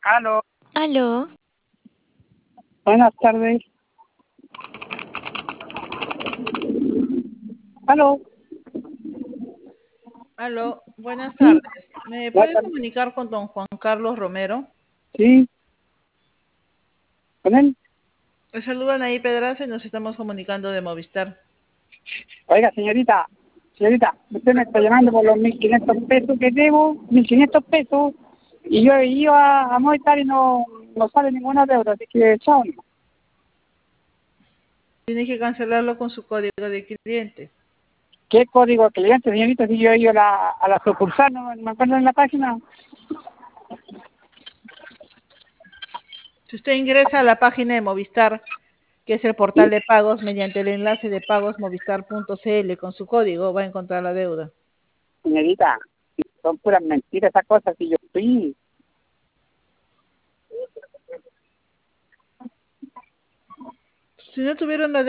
Aló, Aló, buenas tardes. Aló, Aló, buenas sí, tardes. ¿Me buenas puede tardes. comunicar con don Juan Carlos Romero? Sí, con él. Le saludan ahí Pedraza y nos estamos comunicando de Movistar. Oiga, señorita, usted me está llamando por los 1.500 pesos que debo, 1.500 pesos, y yo he ido a Movistar y no sale ninguna deuda, así que chao. Tiene que cancelarlo con su código de cliente. ¿Qué código cliente, señorita? Si yo he ido a la sucursal, no me acuerdo en la página. Si usted ingresa a la página de Movistar, que es el portal de pagos, mediante el enlace de pagos movistar.cl con su código, va a encontrar la deuda. Señorita, son puras mentiras esas cosas, si yo fui. Si no tuvieron la